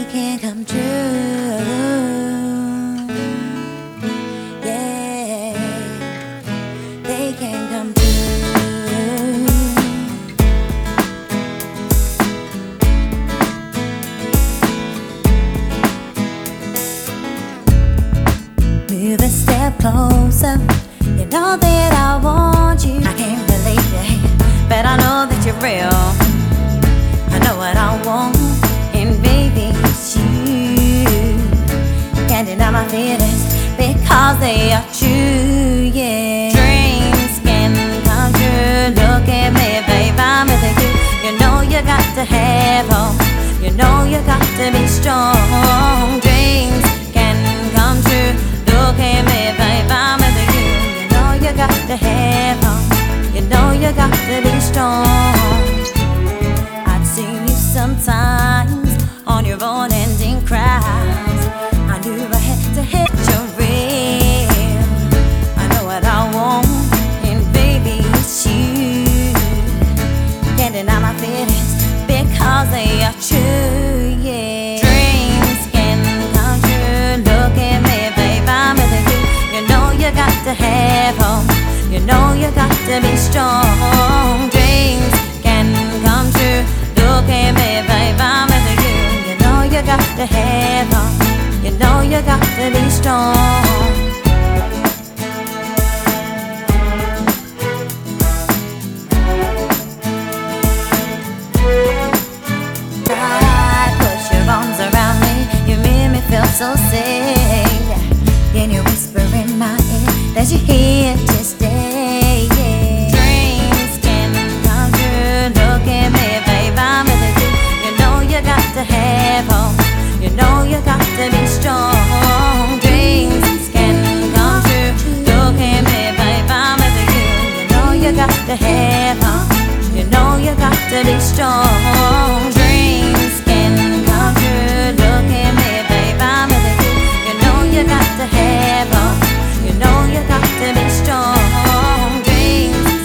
can come true. Yeah, they can come true. Move a step closer. You know that I want you. I can't believe it, but I know that you're real. I know what I want, and baby, it's you. Can't deny my feelings because they are true, yeah. Dreams can come true. Look at me, babe, I'm with you. You know you got to have hope. You know you got to be strong. Dreams can come true. Look at me, babe, I'm with you. You know you got to have hope. You know you got to be strong. I'd see you sometimes on your own and in crowds. I knew I had to hit you real. I know what I want, and baby, it's you. Can't deny my feelings because they are true, yeah. Dreams can come true. Look at me, babe, I'm with you. You know you got to have hope. You know you got to be strong. Dreams can come true. Look at me, babe, I'm with you. You know you got to have hope. You know you got to be strong. Put your arms around me. You made me feel so safe. Can you whisper in my ear that you're here to stay? Yeah. Dreams can come true. Look at me, babe, I'm with you. You know you got to have hope. You know you got to be strong. Dreams can come true. Look at me, babe, I'm with you. You know you got to have hope. You know you got to be strong.